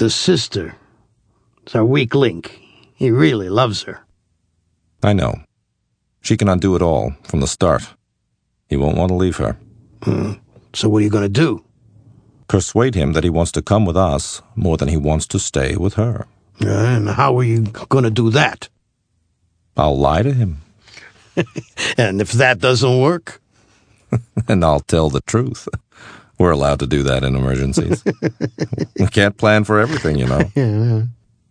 The sister. It's our weak link. He really loves her. I know. She can undo it all, from the start. He won't want to leave her. So what are you going to do? Persuade him that he wants to come with us more than he wants to stay with her. And how are you going to do that? I'll lie to him. And if that doesn't work? And I'll tell the truth. We're allowed to do that in emergencies. We can't plan for everything, you know. Yeah.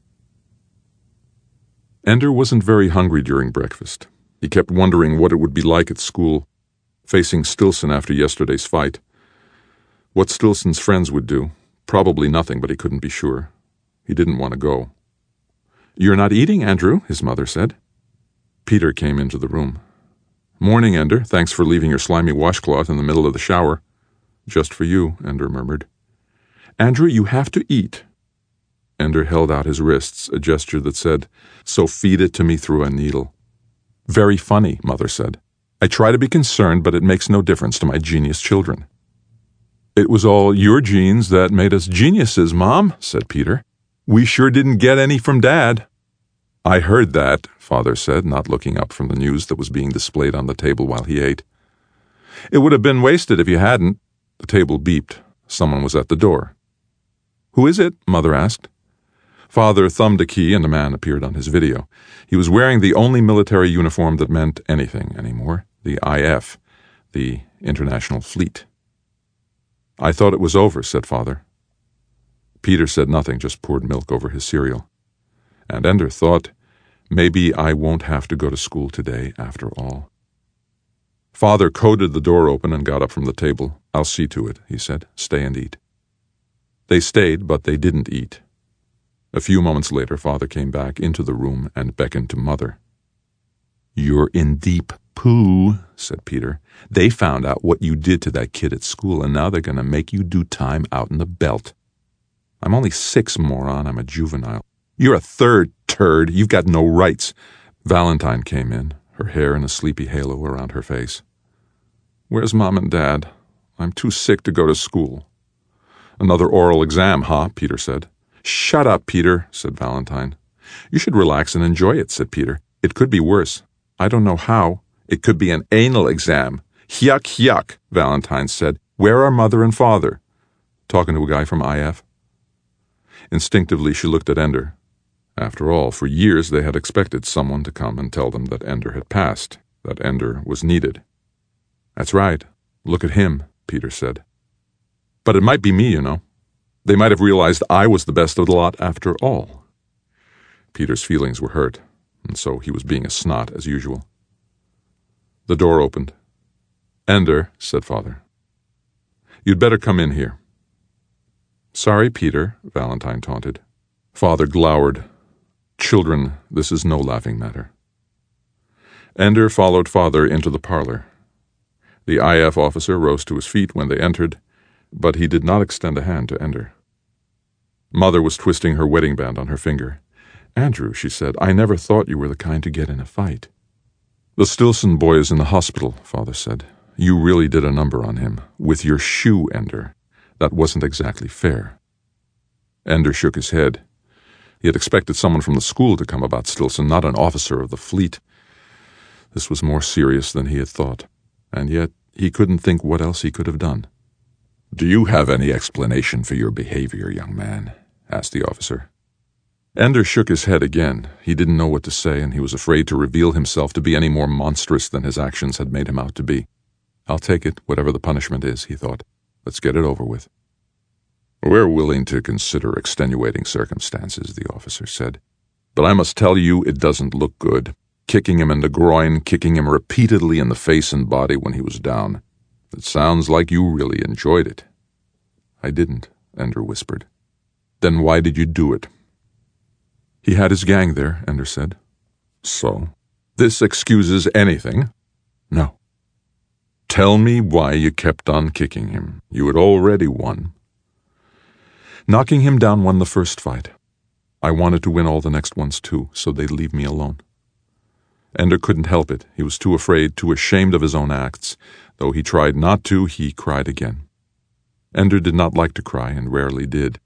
Ender wasn't very hungry during breakfast. He kept wondering what it would be like at school, facing Stilson after yesterday's fight. What Stilson's friends would do. Probably nothing, but he couldn't be sure. He didn't want to go. "You're not eating, Andrew," his mother said. Peter came into the room. "Morning, Ender. Thanks for leaving your slimy washcloth in the middle of the shower." "Just for you," Ender murmured. "Andrew, you have to eat." Ender held out his wrists, a gesture that said, "So feed it to me through a needle." "Very funny," Mother said. "I try to be concerned, but it makes no difference to my genius children." "It was all your genes that made us geniuses, Mom," said Peter. "We sure didn't get any from Dad." "I heard that," Father said, not looking up from the news that was being displayed on the table while he ate. "It would have been wasted if you hadn't." The table beeped. Someone was at the door. "Who is it?" Mother asked. Father thumbed a key and a man appeared on his video. He was wearing the only military uniform that meant anything anymore, the IF, the International Fleet. "I thought it was over," said Father. Peter said nothing, just poured milk over his cereal. And Ender thought, maybe I won't have to go to school today after all. Father coded the door open and got up from the table. "I'll see to it," he said. "Stay and eat." They stayed, but they didn't eat. A few moments later, Father came back into the room and beckoned to Mother. "You're in deep poo," said Peter. "They found out what you did to that kid at school, and now they're going to make you do time out in the belt." "I'm only 6, moron. I'm a juvenile." "You're a third turd. You've got no rights." Valentine came in, her hair in a sleepy halo around her face. "Where's Mom and Dad? I'm too sick to go to school." "Another oral exam, huh?" Peter said. "Shut up, Peter," said Valentine. "You should relax and enjoy it," said Peter. "It could be worse. I don't know how. It could be an anal exam." "Yuck, yuck," Valentine said. "Where are Mother and Father?" "Talking to a guy from IF." Instinctively, she looked at Ender. After all, for years they had expected someone to come and tell them that Ender had passed, that Ender was needed. "That's right. Look at him," Peter said. "But it might be me, you know. They might have realized I was the best of the lot after all." Peter's feelings were hurt, and so he was being a snot as usual. The door opened. "Ender," said Father. "You'd better come in here." "Sorry, Peter," Valentine taunted. Father glowered. "Children, this is no laughing matter." Ender followed Father into the parlor. The IF officer rose to his feet when they entered, but he did not extend a hand to Ender. Mother was twisting her wedding band on her finger. "Andrew," she said, "I never thought you were the kind to get in a fight." "The Stilson boy is in the hospital," Father said. "You really did a number on him. With your shoe, Ender. That wasn't exactly fair." Ender shook his head. He had expected someone from the school to come about Stilson, not an officer of the fleet. This was more serious than he had thought, and yet he couldn't think what else he could have done. "Do you have any explanation for your behavior, young man?" asked the officer. Ender shook his head again. He didn't know what to say, and he was afraid to reveal himself to be any more monstrous than his actions had made him out to be. "I'll take it, whatever the punishment is," he thought. "Let's get it over with." "We're willing to consider extenuating circumstances," the officer said. "But I must tell you it doesn't look good. Kicking him in the groin, kicking him repeatedly in the face and body when he was down. It sounds like you really enjoyed it." "I didn't," Ender whispered. "Then why did you do it?" "He had his gang there," Ender said. "So? This excuses anything?" "No." "Tell me why you kept on kicking him. You had already won." "Knocking him down won the first fight. I wanted to win all the next ones too, so they'd leave me alone." Ender couldn't help it. He was too afraid, too ashamed of his own acts. Though he tried not to, he cried again. Ender did not like to cry and rarely did,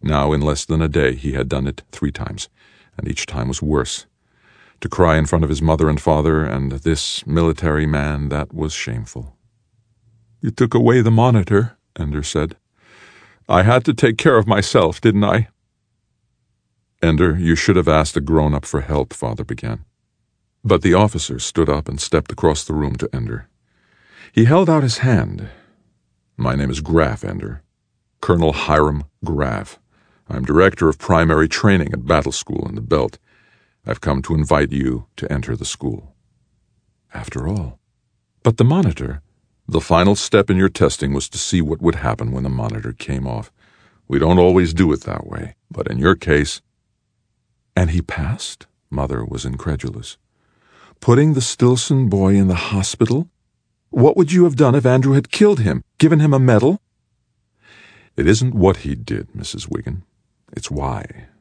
Now, in less than a day, he had done it 3 times, and each time was worse. To cry in front of his mother and father and this military man, that was shameful. "You took away the monitor," Ender said. "I had to take care of myself, didn't I?" "Ender, you should have asked a grown-up for help," Father began. But the officer stood up and stepped across the room to Ender. He held out his hand. "My name is Graf, Ender. Colonel Hiram Graf. I'm director of primary training at Battle School in the Belt. I've come to invite you to enter the school." After all. But the monitor. The final step in your testing was to see what would happen when the monitor came off. We don't always do it that way, but in your case... "And he passed?" Mother was incredulous. "Putting the Stilson boy in the hospital? What would you have done if Andrew had killed him? Given him a medal?" "It isn't what he did, Mrs. Wiggin. It's why.